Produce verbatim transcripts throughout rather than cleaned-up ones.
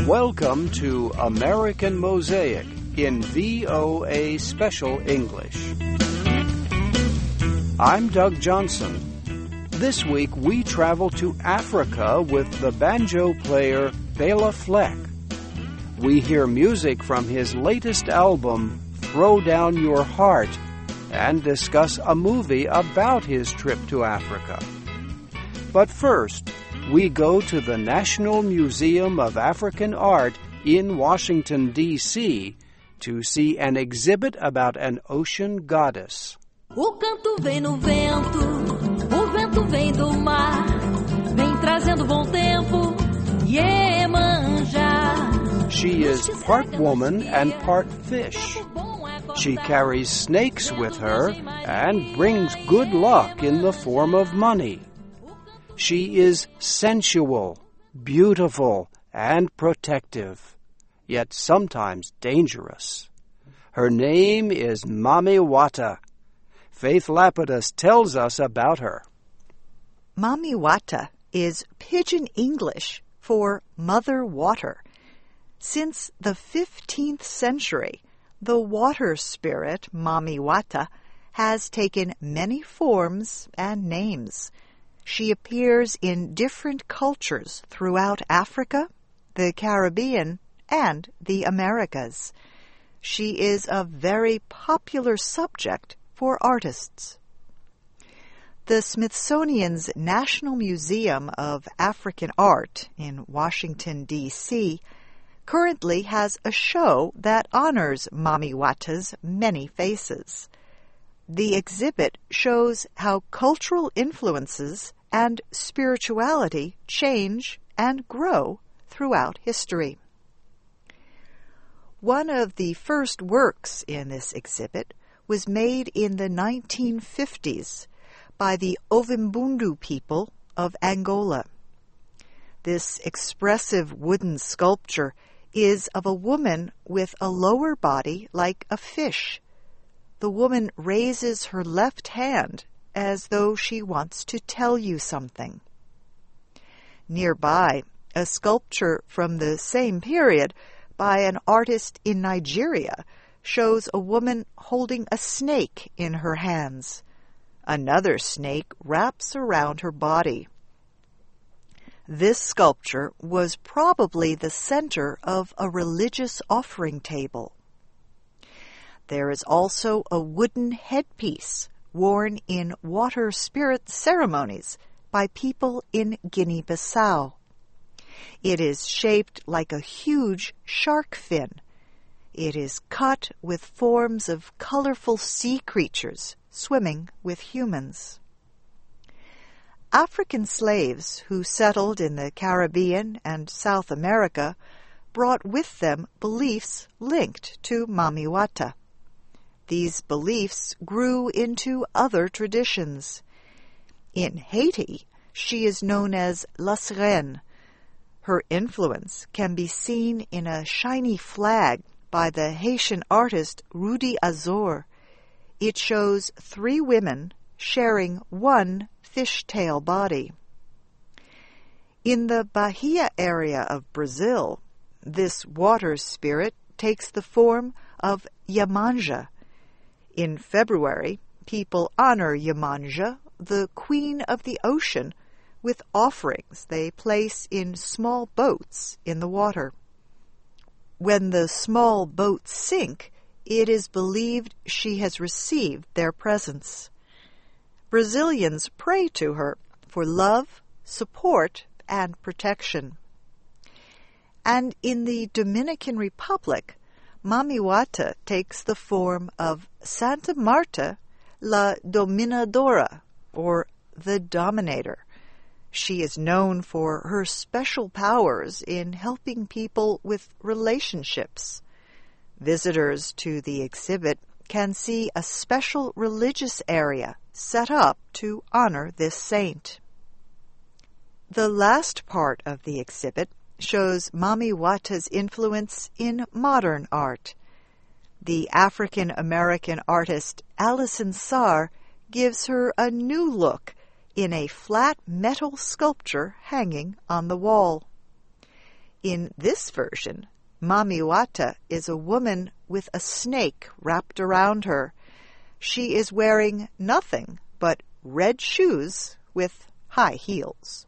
Welcome to American Mosaic in V O A Special English. I'm Doug Johnson. This week we travel to Africa with the banjo player Bela Fleck. We hear music from his latest album, Throw Down Your Heart, and discuss a movie about his trip to Africa. But first, we go to the National Museum of African Art in Washington, D C to see an exhibit about an ocean goddess. O canto vem no vento, o vento vem do mar, vem trazendo bom tempo, Iemanjá. She is part woman and part fish. She carries snakes with her and brings good luck in the form of money. She is sensual, beautiful, and protective, yet sometimes dangerous. Her name is Mami Wata. Faith Lapidus tells us about her. Mami Wata is Pidgin English for Mother Water. Since the fifteenth century, the water spirit Mami Wata has taken many forms and names. She appears in different cultures throughout Africa, the Caribbean, and the Americas. She is a very popular subject for artists. The Smithsonian's National Museum of African Art in Washington, D C currently has a show that honors Mami Wata's many faces. The exhibit shows how cultural influences and spirituality change and grow throughout history. One of the first works in this exhibit was made in the nineteen fifties by the Ovimbundu people of Angola. This expressive wooden sculpture is of a woman with a lower body like a fish. The woman raises her left hand as though she wants to tell you something. Nearby, a sculpture from the same period by an artist in Nigeria shows a woman holding a snake in her hands. Another snake wraps around her body. This sculpture was probably the center of a religious offering table. There is also a wooden headpiece worn in water spirit ceremonies by people in Guinea-Bissau. It is shaped like a huge shark fin. It is cut with forms of colorful sea creatures swimming with humans. African slaves who settled in the Caribbean and South America brought with them beliefs linked to Mami Wata. These beliefs grew into other traditions. In Haiti, she is known as La Sirène. Her influence can be seen in a shiny flag by the Haitian artist Rudy Azor. It shows three women sharing one fishtail body. In the Bahia area of Brazil, this water spirit takes the form of Yemanja. In February, people honor Yemanja, the queen of the ocean, with offerings they place in small boats in the water. When the small boats sink, it is believed she has received their presence. Brazilians pray to her for love, support, and protection. And in the Dominican Republic, Mami Wata takes the form of Santa Marta la Dominadora, or the Dominator. She is known for her special powers in helping people with relationships. Visitors to the exhibit can see a special religious area set up to honor this saint. The last part of the exhibit shows Mami Wata's influence in modern art. The African-American artist Alison Saar gives her a new look in a flat metal sculpture hanging on the wall. In this version, Mamiwata is a woman with a snake wrapped around her. She is wearing nothing but red shoes with high heels.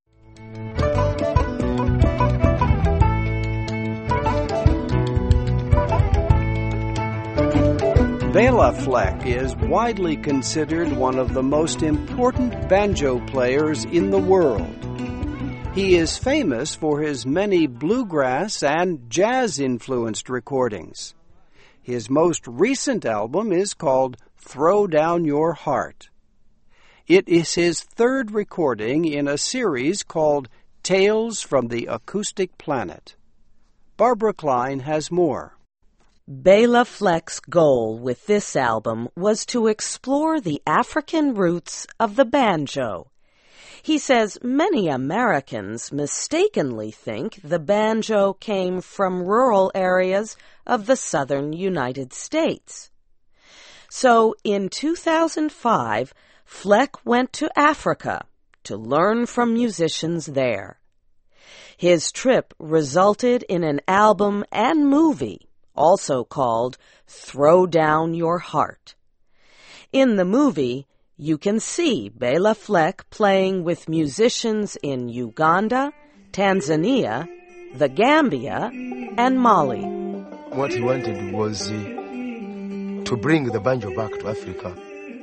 Bela Fleck is widely considered one of the most important banjo players in the world. He is famous for his many bluegrass and jazz-influenced recordings. His most recent album is called Throw Down Your Heart. It is his third recording in a series called Tales from the Acoustic Planet. Barbara Klein has more. Bela Fleck's goal with this album was to explore the African roots of the banjo. He says many Americans mistakenly think the banjo came from rural areas of the southern United States. So in two thousand five, Fleck went to Africa to learn from musicians there. His trip resulted in an album and movie, also called Throw Down Your Heart. In the movie, you can see Bela Fleck playing with musicians in Uganda, Tanzania, the Gambia, and Mali. What he wanted was uh, to bring the banjo back to Africa.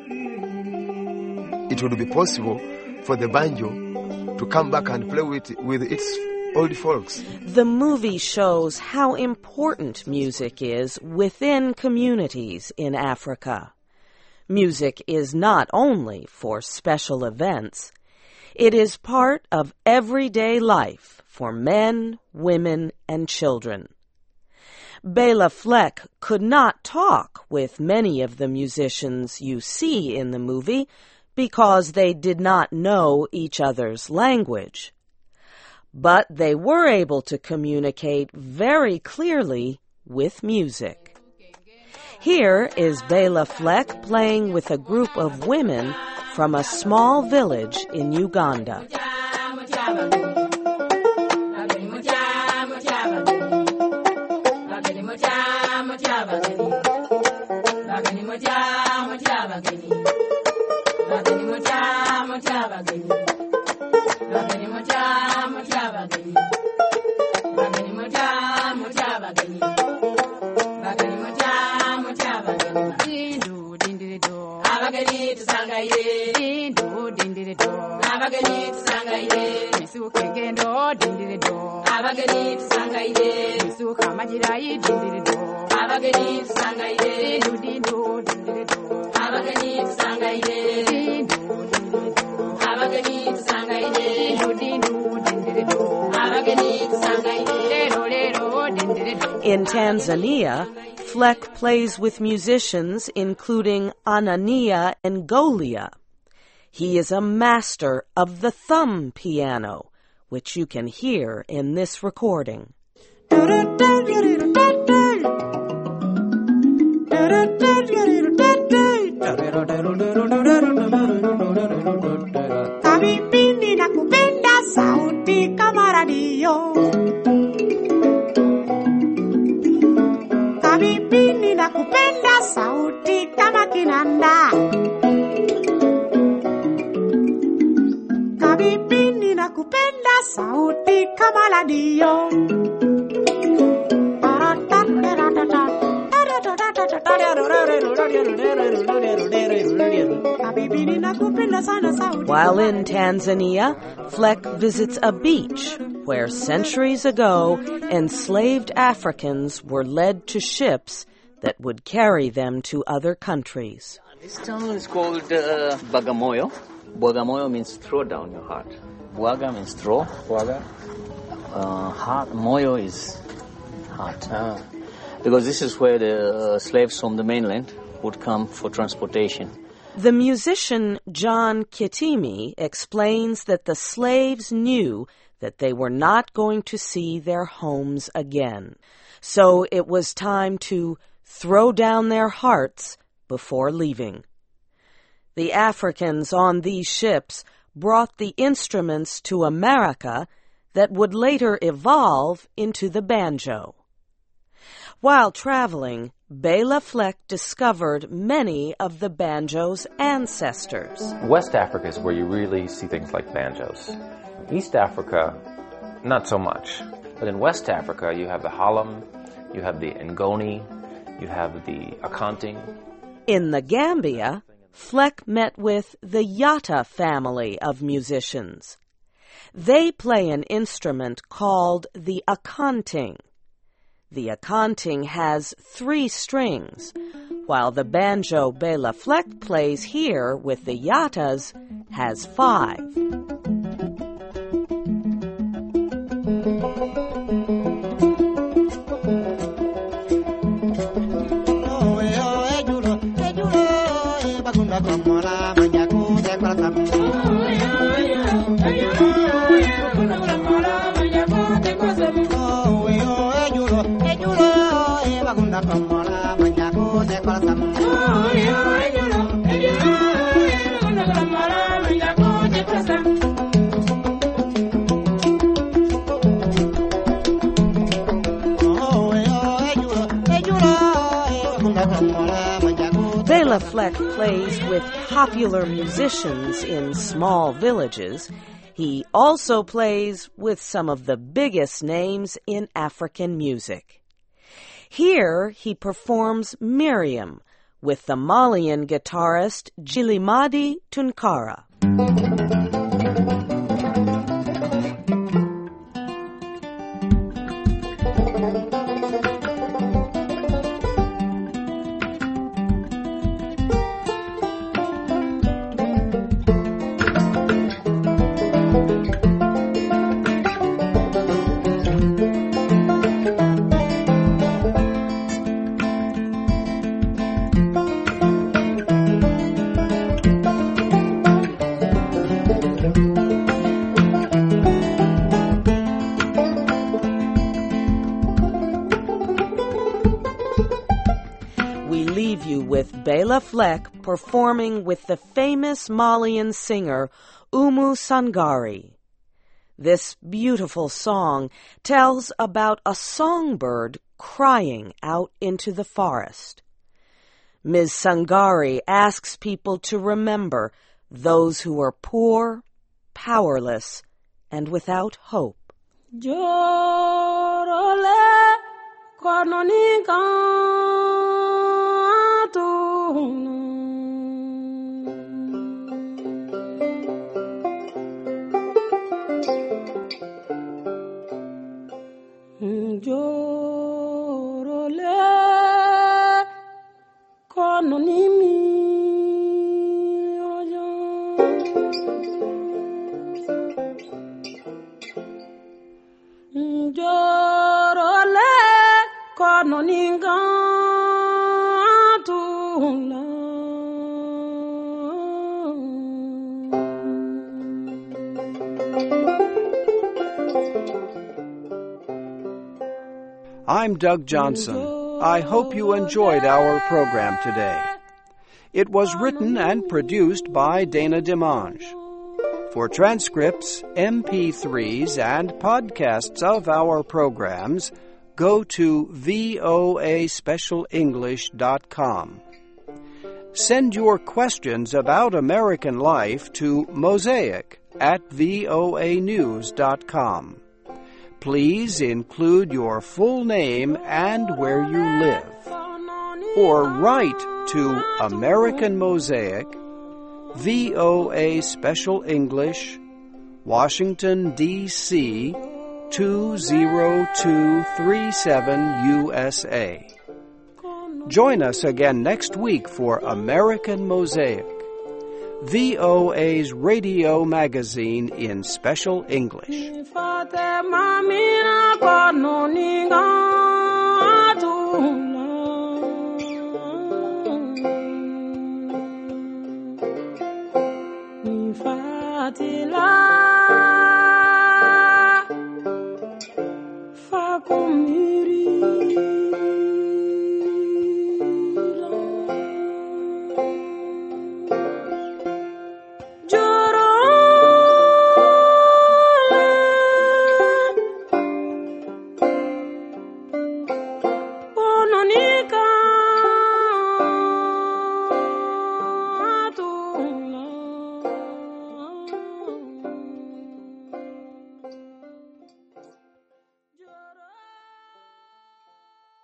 It would be possible for the banjo to come back and play with, with its old folks. The movie shows how important music is within communities in Africa. Music is not only for special events. It is part of everyday life for men, women, and children. Bela Fleck could not talk with many of the musicians you see in the movie because they did not know each other's language. But they were able to communicate very clearly with music. Here is Bela Fleck playing with a group of women from a small village in Uganda. In Tanzania, Fleck plays with musicians including Anania Ngolia. He is a master of the thumb piano, which you can hear in this recording. Kabibini na kupenda sauti kama radio. Kabibini na kupenda sauti kama kinanda. Kabibini na kupenda sauti kama radio. While in Tanzania, Fleck visits a beach where centuries ago enslaved Africans were led to ships that would carry them to other countries. This tunnel is called uh, Bagamoyo. Bagamoyo means throw down your heart. Bwaga means throw. Bwaga. Uh, heart. Moyo is heart. Ah. Because this is where the uh, slaves from the mainland would come for transportation. The musician John Kitimi explains that the slaves knew that they were not going to see their homes again. So it was time to throw down their hearts before leaving. The Africans on these ships brought the instruments to America that would later evolve into the banjo. While traveling, Bela Fleck discovered many of the banjo's ancestors. West Africa is where you really see things like banjos. East Africa, not so much. But in West Africa, you have the halam, you have the ngoni, you have the akanting. In the Gambia, Fleck met with the Yata family of musicians. They play an instrument called the akanting. The akanting has three strings, while the banjo Bela Fleck plays here with the Yatas has five. Bela Fleck plays with popular musicians in small villages. He also plays with some of the biggest names in African music. Here he performs Miriam with the Malian guitarist Djilimadi Tunkara. With Bela Fleck performing with the famous Malian singer Oumou Sangari. This beautiful song tells about a songbird crying out into the forest. Miz Sangari asks people to remember those who are poor, powerless, and without hope. I'm Doug Johnson. I hope you enjoyed our program today. It was written and produced by Dana Dimanche. For transcripts, M P threes, and podcasts of our programs, go to V O A special english dot com. Send your questions about American life to mosaic at V O A news dot com. Please include your full name and where you live. Or write to American Mosaic, V O A Special English, Washington, D C two zero two three seven, U S A. Join us again next week for American Mosaic, V O A's radio magazine in special English. Veronica.